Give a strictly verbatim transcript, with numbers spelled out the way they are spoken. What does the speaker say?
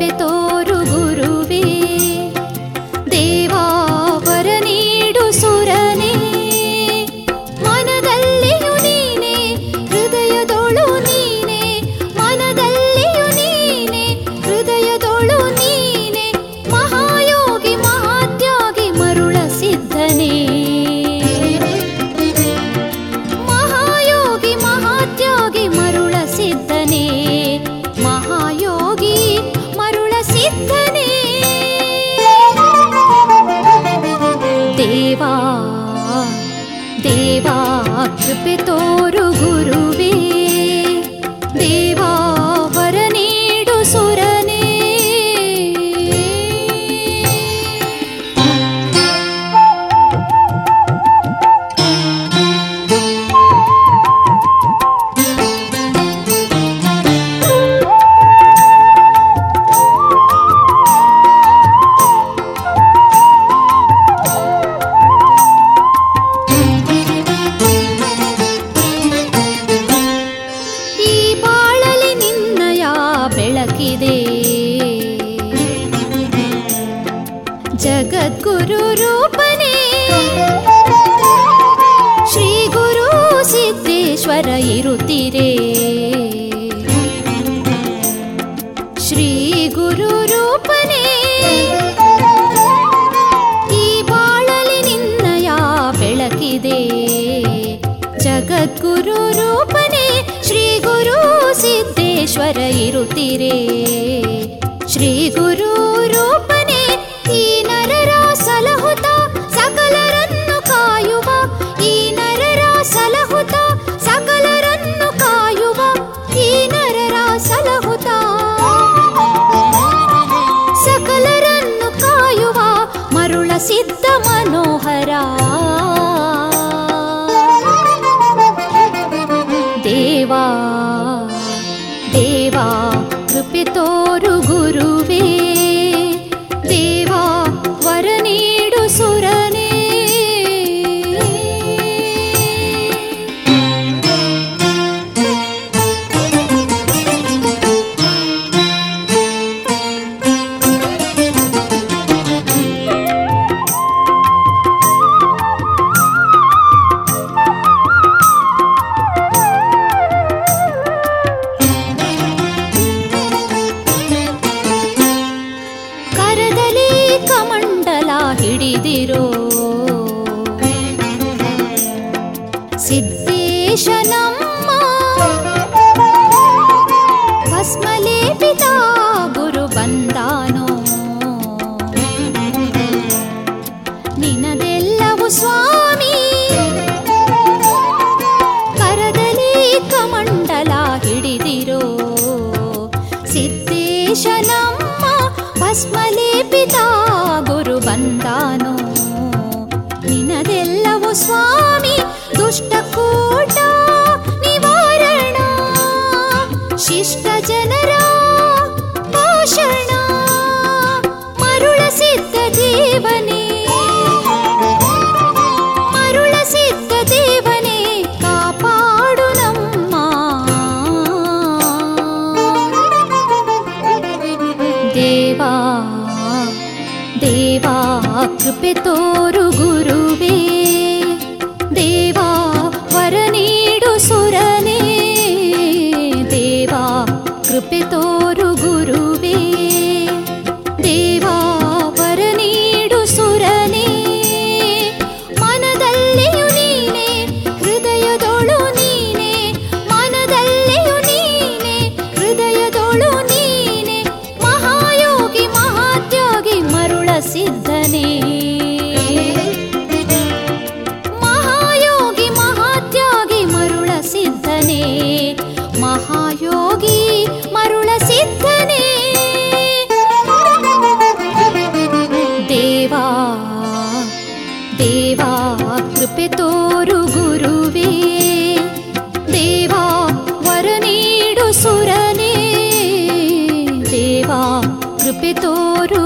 ಕೃಪೆ ತೋರು ಗುರುವೇ, ದೇವಾ ವರ ನೀಡು ಸುರನೇ. ಮನದಲ್ಲಿಯೂ ನೀನೆ, ಹೃದಯದೊಳು ನೀನೆ, ಮನದಲ್ಲಿಯೂ ನೀನೆ, ಹೃದಯದೊಳು ನೀನೆ. ಮಹಾಯೋಗಿ ಮಹಾತ್ಯಾಗಿ ಮರುಳ ಸಿದ್ಧನೇ, ಮಹಾಯೋಗಿ ಮಹಾತ್ಯಾಗಿ ಮರುಳ ಸಿದ್ಧನೇ, ಮಹಾಯೋಗಿ ಮರುಳ ಸಿದ್ಧನೇ. ದೇವಾ ದೇವಾ ಕೃಪೆ ತೋರು ಗುರುವೇ, ದೇವಾ ವರ ನೀಡು ಸುರನೇ. ಜಗದ್ಗುರು ರೂಪನೇ ಶ್ರೀ ಗುರು ಸಿದ್ದೇಶ್ವರ ಇರುತ್ತೀರೇ, ಶ್ರೀ ಗುರು ರೂಪನೇ ಈ ಬಾಳಲಿ ನಿನ್ನಯ ಬೆಳಕಿದೆ. ಜಗದ್ಗುರು ರೂಪನೇ ಶ್ರೀ ಗುರು ಸಿದ್ದೇಶ್ವರ ಇರುತ್ತೀರೇ, ಶ್ರೀ ಗುರು ರೂಪನೇ ಈ ನರರ ಸಲಹುತ ಸಕಲರನ್ನು ಕಾಯುವ, ಈ ನರರ ಸಲಹುತ ಸಕಲರನ್ನು ಕಾಯುವ, ಈ ನರರ ಸಲಹುತ ಸಕಲರನ್ನು ಕಾಯುವ ಮರುಳ ಸಿದ್ಧ ಮನೋಹರ. ದೇವಾ ದೇವಾ ಕೃಪೆ ತೋರು ಗುರುವೇ, ದೇವಾ ವರ ನೀಡು ಸುರನೇ. ಹಿಡಿದಿರೋ ಸಿದ್ದೇಶ ನಮ್ಮ ಭಸ್ಮಲೇಪಿತ ಗುರು ಬಂದಾನೋ, ನಿನದೆಲ್ಲವೂ ಸ್ವಾಮಿ ಕರದಲ್ಲಿ ಕಮಂಡಲ ಹಿಡಿದಿರೋ. ಸಿದ್ದೇಶ ನಮ್ಮ ಭಸ್ಮಲೇಪಿತ ಗುರು ಬಂದಾನೋ, ನಿನದೆಲ್ಲವೂ ಸ್ವಾಮಿ ದುಷ್ಟಕೂಟ ನಿವಾರಣ, ಶಿಷ್ಟ ಜನರ ಪೋಷಣ. ಮರುಳ ಸಿದ್ಧ ದೇವನೇ, ಮರುಳ ಸಿದ್ಧ ದೇವನೇ ಕಾಪಾಡು ನಮ್ಮ. ದೇವಾ ದೇವಾ ಕೃಪೆ ತೋರು ಗುರುವೇ, ದೇವಾ ವರ ನೀಡು ಸುರನೇ. ದೇವಾ ಕೃಪೆ ತೋರು ಗುರುವೇ, ದೇವಾ ವರ ನೀಡು ಸುರನೇ. ಮನದಲ್ಲಿಯೂ ನೀನೆ, ಹೃದಯದೊಳು ನೀನೆ, ಮನದಲ್ಲಿಯೂ ನೀನೆ, ಹೃದಯದೊಳು ನೀನೆ. ಮಹಾಯೋಗಿ ಮಹಾತ್ಯಾಗಿ ಮರುಳ ಸಿದ್ಧನೇ, ಮಹಾಯೋಗಿ ಮಹಾತ್ಯಾಗಿ ಮರುಳ ಸಿದ್ಧನೇ, ಮಹಾಯೋಗಿ ಮರುಳ ಸಿದ್ಧನೇ. ದೇವಾ ದೇವಾ ಕೃಪೆ ತೋರು ಗುರುವೇ, ದೇವಾ ವರ ನೀಡು ಸುರನೇ. ದೇವಾ ಕೃಪೆ ತೋರು